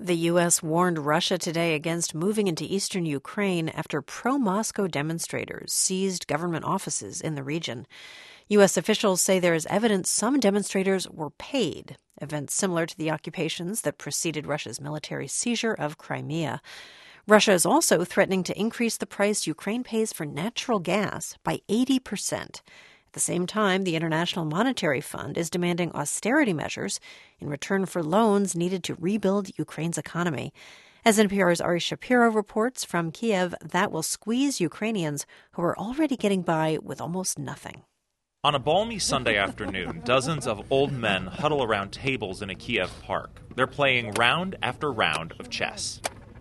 The U.S. warned Russia today against moving into eastern Ukraine after pro-Moscow demonstrators seized government offices in the region. U.S. officials say there is evidence some demonstrators were paid, events similar to the occupations that preceded Russia's military seizure of Crimea. Russia is also threatening to increase the price Ukraine pays for natural gas by 80%. At the same time, the International Monetary Fund is demanding austerity measures in return for loans needed to rebuild Ukraine's economy. As NPR's Ari Shapiro reports from Kiev, that will squeeze Ukrainians who are already getting by with almost nothing. On a balmy Sunday afternoon, dozens of old men huddle around tables in a Kiev park. They're playing round after round of chess.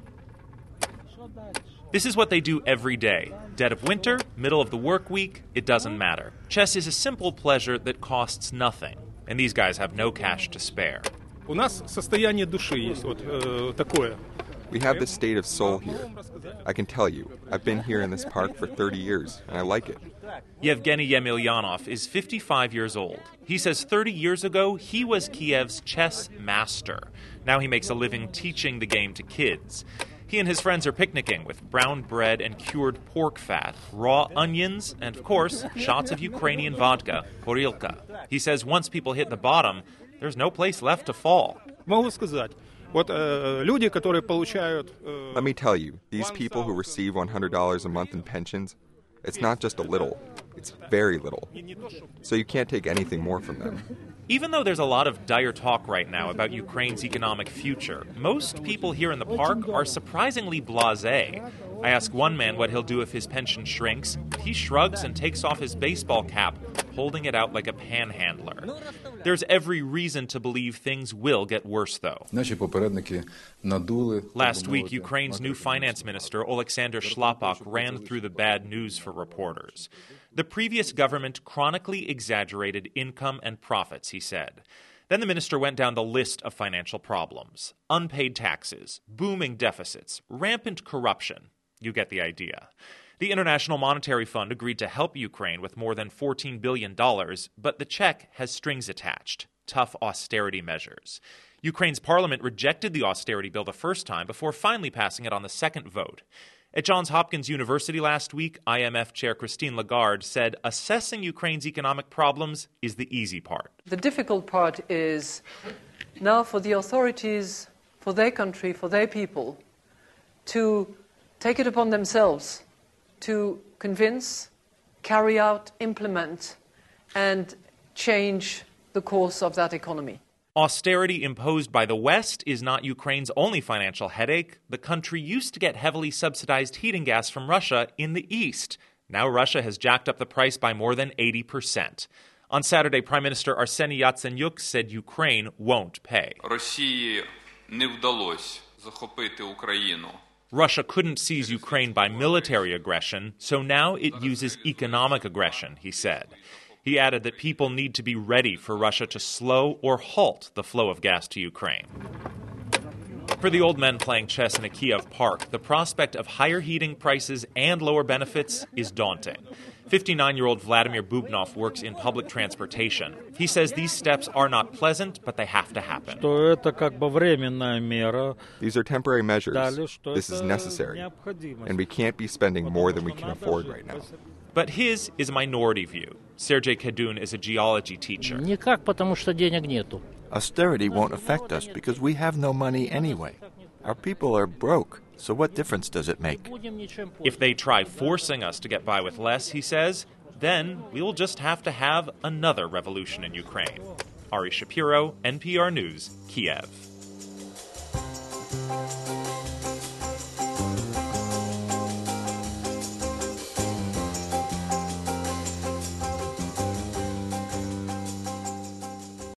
This is what they do every day. Dead of winter, middle of the work week, it doesn't matter. Chess is a simple pleasure that costs nothing, and these guys have no cash to spare. We have this state of soul here. I can tell you, I've been here in this park for 30 years, and I like it. Yevgeny Yemelyanov is 55 years old. He says 30 years ago, he was Kiev's chess master. Now he makes a living teaching the game to kids. He and his friends are picnicking with brown bread and cured pork fat, raw onions, and, of course, shots of Ukrainian vodka, horilka. He says once people hit the bottom, there's no place left to fall. Let me tell you, these people who receive $100 a month in pensions, it's not just a little, it's very little. So you can't take anything more from them. Even though there's a lot of dire talk right now about Ukraine's economic future, most people here in the park are surprisingly blasé. I ask one man what he'll do if his pension shrinks. He shrugs and takes off his baseball cap, holding it out like a panhandler. There's every reason to believe things will get worse, though. Last week, Ukraine's new finance minister, Oleksandr Shlapakh, ran through the bad news for reporters. The previous government chronically exaggerated income and profits, he said. Then the minister went down the list of financial problems. Unpaid taxes, booming deficits, rampant corruption. You get the idea. The International Monetary Fund agreed to help Ukraine with more than $14 billion, but the check has strings attached, tough austerity measures. Ukraine's parliament rejected the austerity bill the first time before finally passing it on the second vote. At Johns Hopkins University last week, IMF Chair Christine Lagarde said assessing Ukraine's economic problems is the easy part. The difficult part is now for the authorities, for their country, for their people, to take it upon themselves to convince, carry out, implement, and change the course of that economy. Austerity imposed by the West is not Ukraine's only financial headache. The country used to get heavily subsidized heating gas from Russia in the East. Now Russia has jacked up the price by more than 80%. On Saturday, Prime Minister Arseniy Yatsenyuk said Ukraine won't pay. Russia couldn't seize Ukraine by military aggression, so now it uses economic aggression, he said. He added that people need to be ready for Russia to slow or halt the flow of gas to Ukraine. For the old men playing chess in a Kiev park, the prospect of higher heating prices and lower benefits is daunting. 59-year-old Vladimir Bubnov works in public transportation. He says these steps are not pleasant, but they have to happen. These are temporary measures. This is necessary. And we can't be spending more than we can afford right now. But his is a minority view. Sergei Kadun is a geology teacher. Austerity won't affect us because we have no money anyway. Our people are broke, so what difference does it make? If they try forcing us to get by with less, he says, then we'll just have to have another revolution in Ukraine. Ari Shapiro, NPR News, Kiev.